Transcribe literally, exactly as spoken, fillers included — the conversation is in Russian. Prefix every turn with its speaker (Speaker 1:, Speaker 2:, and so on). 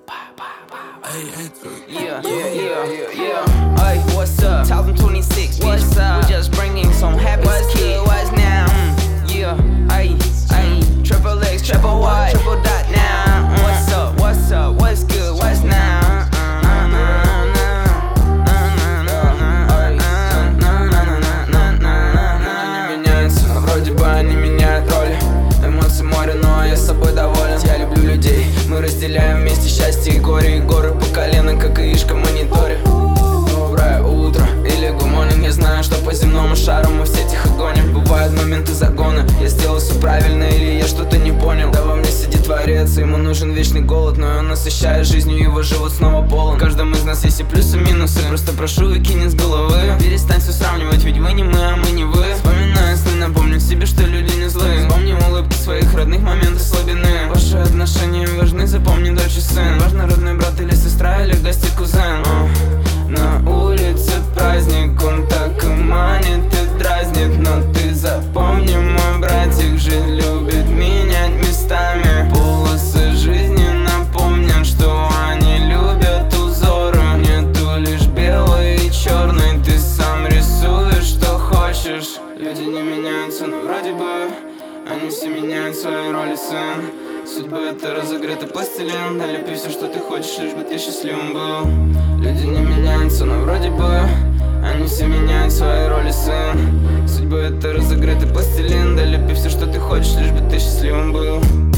Speaker 1: Yeah, yeah, yeah, yeah, yeah. Hey, what's up? twenty twenty-six, bitch. What's up? We just bringing some happy what's kid. Good, what's now? Mm, yeah, hey, hey. Triple X, triple Y, triple dot now. Mm, what's up? What's up? What's good? What's now? Вроде бы они меняют роли. Эмоции море, но я с собой доволен. Я люблю людей, мы разделяем вместе счастье и горе. И горы по колено, как яишко в мониторе. Доброе утро или good morning. Я знаю, что по земному шару мы все тихо гоним. Бывают моменты загона, я сделал все правильно или я что-то не понял. Да во мне сидит творец, ему нужен вечный голод. Но он насыщает жизнью, его живот снова полон. В каждом из нас есть и плюсы, и минусы. Просто прошу и кинь с головы. Перестань все сравнивать, ведь вы не мы, а мы не вы. Вспоминаю сны, напомню себе, что люди не злые. Вспомни улыбки своих родных, моменты слабины. Ваши отношения важны, запомни, дочь и сын. Важно родной брат или сестра, или в гости кузен. О, на улице праздник, он так и манит и дразнит. Но ты запомни, мой братик же любит менять местами. Полосы жизни напомнят, что они любят узоры. Нету лишь белый и черный, ты сам рисуешь, что хочешь. Люди не меняются, но вроде бы они все меняют свои роли, сын. Судьба — это разогретый пластилин. Да лепи все, что ты хочешь, лишь бы ты счастливым был. Люди не меняются, но вроде бы они все меняют свои роли, сын. Судьба — это разогретый пластилин. Да лепи все, что ты хочешь, лишь бы ты счастливым был.